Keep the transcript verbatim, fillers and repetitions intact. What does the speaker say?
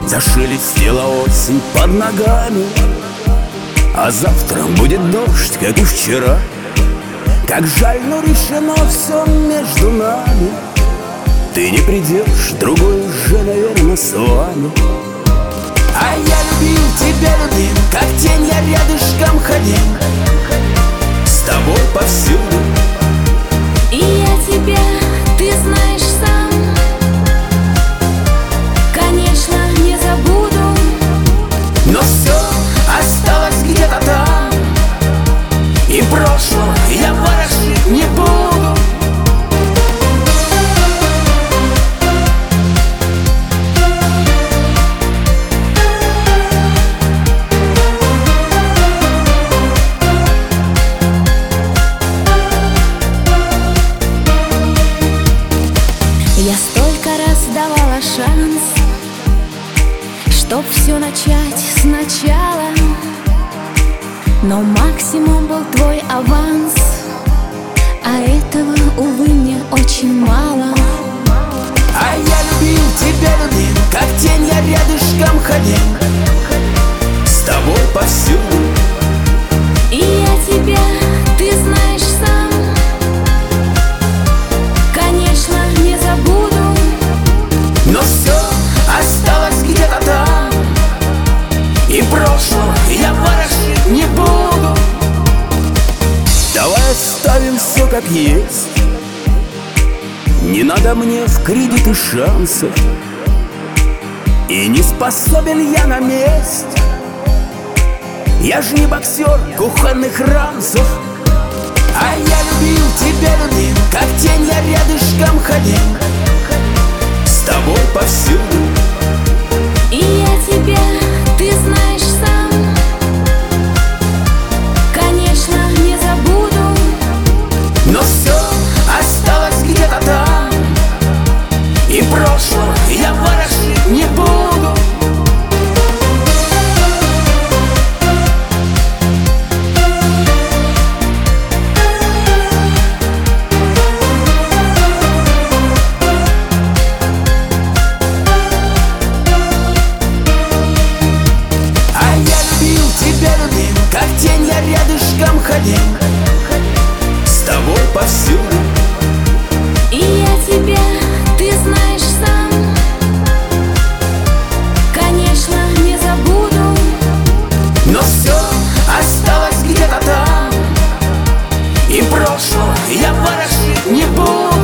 Зашелестела осень под ногами, а завтра будет дождь, как и вчера. Как жаль, но решено все между нами. Ты не придешь, другой уже, наверное, с вами. А я любил тебя, любил, как тень я рядышком ходил, с тобой повсюду. И я тебя, ты знаешь сам, конечно, не забуду. Но все осталось где-то там, и прошлого я ворошить не буду. Я столько раз давала шанс, чтоб все начать сначала, но максимум был твой аванс, а этого, увы, мне очень мало. А я любил тебя, любил, как тень я рядышком ходил, с тобой повсюду. И я тебя, ты знаешь сам, конечно, не забуду. Но все осталось где-то там, и прошлого я ворошить не буду. Давай оставим все как есть, не надо мне в кредиты шансов, и не способен я на месть. Я ж не боксер кухонных рамсов. А я любил тебя, любил, как тень я рядышком ходил, с тобой повсюду. И я тебя, ты знаешь сам, конечно, не забуду. Но все осталось где-то там, и прошлого я ворошить не буду. Как тень я рядышком ходил, с тобой повсюду. И я тебя, ты знаешь сам, конечно, не забуду. Но все осталось где-то там, и прошлого я ворошить не буду.